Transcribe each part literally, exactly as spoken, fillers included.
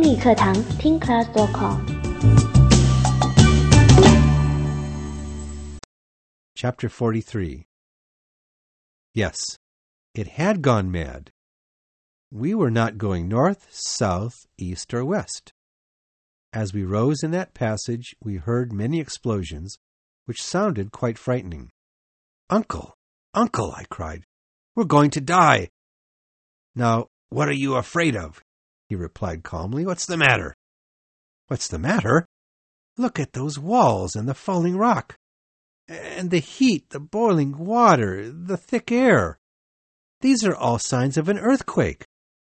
英语课堂 听 class dot com。 Chapter forty-three. Yes, it had gone mad. We were not going north, south, east, or west. As we rose in that passage, we heard many explosions, which sounded quite frightening. "Uncle, Uncle," I cried, "we're going to die." "Now, what are you afraid of?" he replied calmly. "What's the matter?" "What's the matter? Look at those walls and the falling rock. And the heat, the boiling water, the thick air. These are all signs of an earthquake."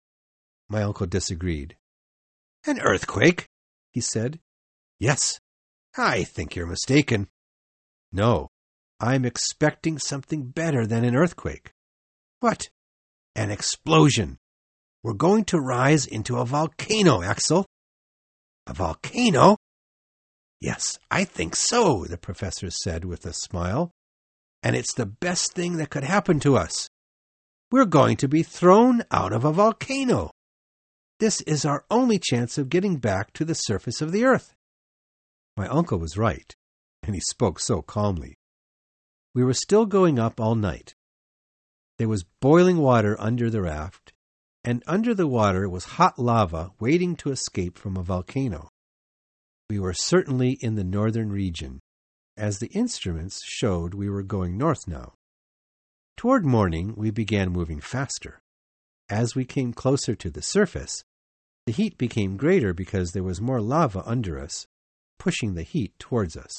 My uncle disagreed. "An earthquake?" he said. "Yes, I think you're mistaken." "No, I'm expecting something better than an earthquake." "What?" "An explosion. We're going to rise into a volcano, Axel." "A volcano?" "Yes, I think so," the professor said with a smile. "And it's the best thing that could happen to us. We're going to be thrown out of a volcano. This is our only chance of getting back to the surface of the earth." My uncle was right, and he spoke so calmly. We were still going up all night. There was boiling water under the raft, and under the water was hot lava waiting to escape from a volcano. We were certainly in the northern region, as the instruments showed we were going north now. Toward morning, we began moving faster. As we came closer to the surface, the heat became greater because there was more lava under us, pushing the heat towards us.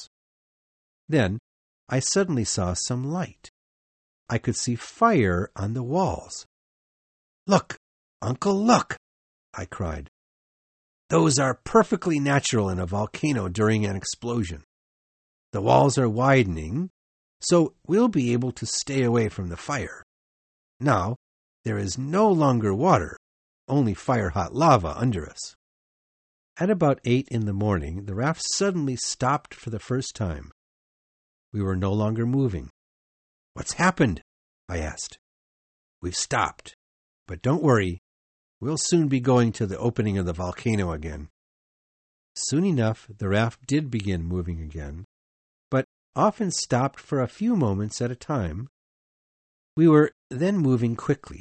Then I suddenly saw some light. I could see fire on the walls. "Look, Uncle, look!" I cried. "Those are perfectly natural in a volcano during an explosion. The walls are widening, so we'll be able to stay away from the fire. Now, there is no longer water, only fire-hot lava under us." At about eight in the morning, the raft suddenly stopped for the first time. We were no longer moving. "What's happened?" I asked. "We've stopped, but don't worry. We'll soon be going to the opening of the volcano again." Soon enough, the raft did begin moving again, but often stopped for a few moments at a time. We were then moving quickly.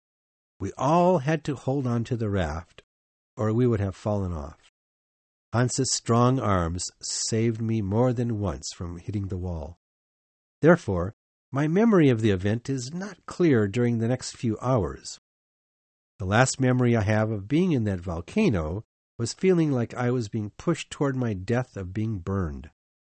We all had to hold on to the raft, or we would have fallen off. Hans's strong arms saved me more than once from hitting the wall. Therefore, my memory of the event is not clear during the next few hours. The last memory I have of being in that volcano was feeling like I was being pushed toward my death of being burned.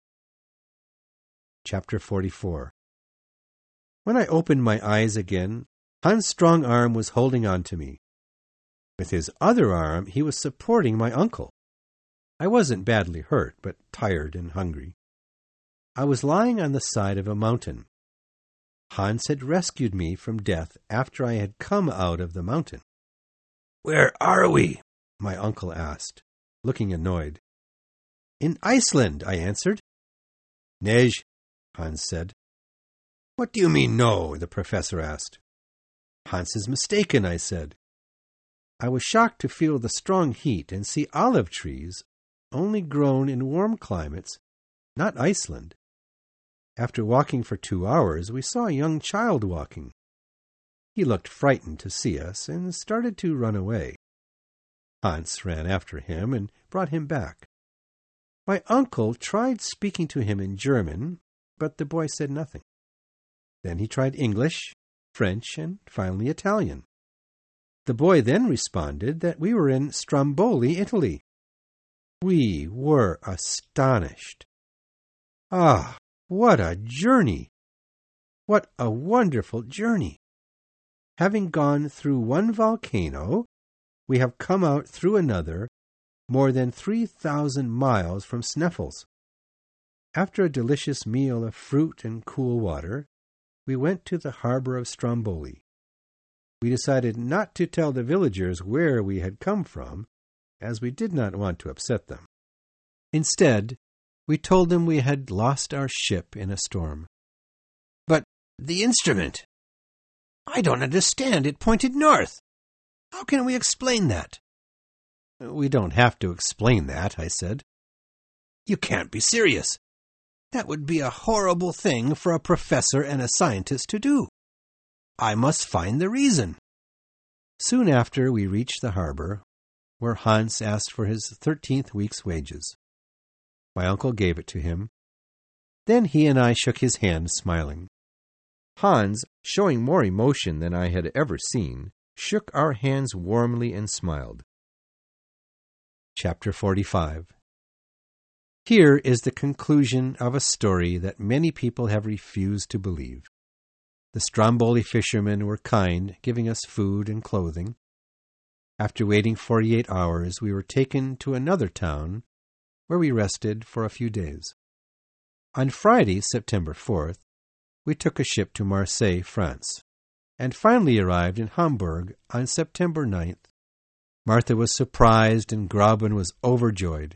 Chapter forty-four. When I opened my eyes again, Hans' strong arm was holding on to me. With his other arm, he was supporting my uncle. I wasn't badly hurt, but tired and hungry. I was lying on the side of a mountain. Hans had rescued me from death after I had come out of the mountain. "Where are we?" my uncle asked, looking annoyed. "In Iceland," I answered. "Nej," Hans said. "What do you mean, no?" the professor asked. "Hans is mistaken," I said. I was shocked to feel the strong heat and see olive trees only grown in warm climates, not Iceland. After walking for two hours, we saw a young child walking. He looked frightened to see us and started to run away. Hans ran after him and brought him back. My uncle tried speaking to him in German, but the boy said nothing. Then he tried English, French, and finally Italian. The boy then responded that we were in Stromboli, Italy. We were astonished. Ah, what a journey! What a wonderful journey! Having gone through one volcano, we have come out through another, more than three thousand miles from Sneffels. After a delicious meal of fruit and cool water, we went to the harbor of Stromboli. We decided not to tell the villagers where we had come from, as we did not want to upset them. Instead, we told them we had lost our ship in a storm. "But the instrument? I don't understand. It pointed north. How can we explain that?" We don't have to explain that, I said. You can't be serious. That would be a horrible thing for a professor and a scientist to do. I must find the reason. Soon after, we reached the harbor, where Hans asked for his thirteenth week's wages. My uncle gave it to him. Then he and I shook his hand, smiling. Hans, showing more emotion than I had ever seen, shook our hands warmly and smiled. Chapter forty-five. Here is the conclusion of a story that many people have refused to believe. The Stromboli fishermen were kind, giving us food and clothing. After waiting forty-eight hours, we were taken to another town, where we rested for a few days. On Friday, September fourth, we took a ship to Marseille, France, and finally arrived in Hamburg on September ninth. Martha was surprised and Grauben was overjoyed.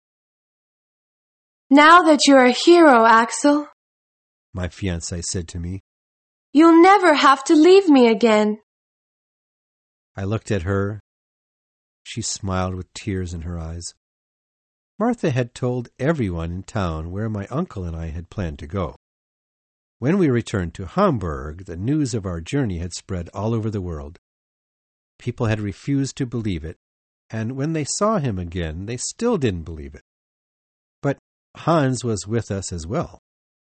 Now that you're a hero, Axel, my fiancée said to me, you'll never have to leave me again. I looked at her. She smiled with tears in her eyes. Martha had told everyone in town where my uncle and I had planned to go. When we returned to Hamburg, the news of our journey had spread all over the world. People had refused to believe it, and when they saw him again, they still didn't believe it. But Hans was with us as well.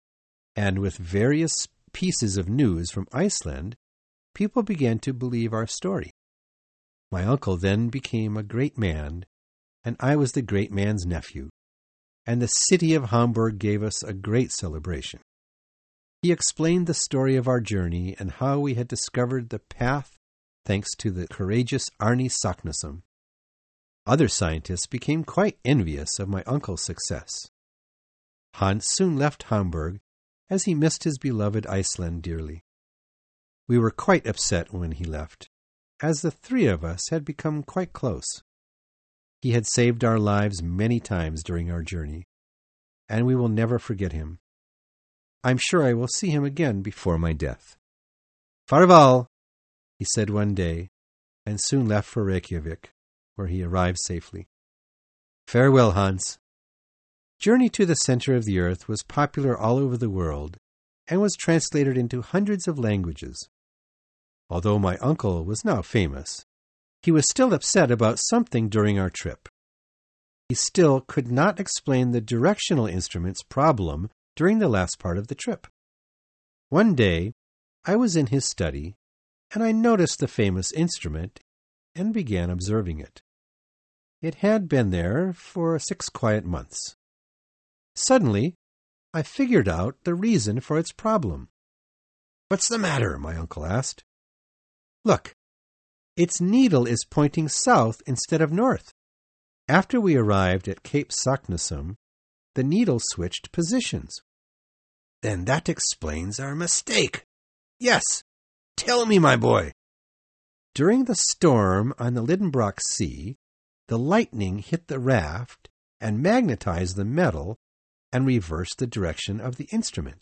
And with various pieces of news from Iceland, people began to believe our story. My uncle then became a great man, and I was the great man's nephew, and the city of Hamburg gave us a great celebration. He explained the story of our journey and how we had discovered the path thanks to the courageous Arne Saknussemm. Other scientists became quite envious of my uncle's success. Hans soon left Hamburg as he missed his beloved Iceland dearly. We were quite upset when he left, as the three of us had become quite close. He had saved our lives many times during our journey, and we will never forget him. I'm sure I will see him again before my death. Farewell, he said one day, and soon left for Reykjavik, where he arrived safely. Farewell, Hans. Journey to the Center of the Earth was popular all over the world and was translated into hundreds of languages. Although my uncle was now famous, he was still upset about something during our trip. He still could not explain the directional instrument's problem during the last part of the trip. One day, I was in his study, and I noticed the famous instrument and began observing it. It had been there for six quiet months. Suddenly, I figured out the reason for its problem. What's the matter? My uncle asked. Look, its needle is pointing south instead of north. After we arrived at Cape Saknussemm, the needle switched positions. Then that explains our mistake. Yes, tell me, my boy. During the storm on the Lidenbrock Sea, the lightning hit the raft and magnetized the metal and reversed the direction of the instrument.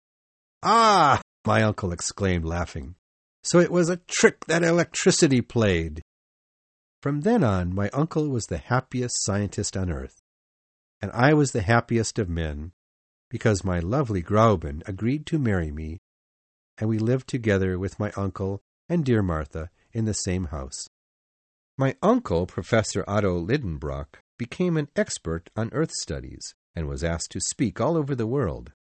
Ah, my uncle exclaimed, laughing. So it was a trick that electricity played. From then on, my uncle was the happiest scientist on earth, and I was the happiest of men, because my lovely Grauben agreed to marry me, and we lived together with my uncle and dear Martha in the same house. My uncle, Professor Otto Lidenbrock, became an expert on Earth studies and was asked to speak all over the world.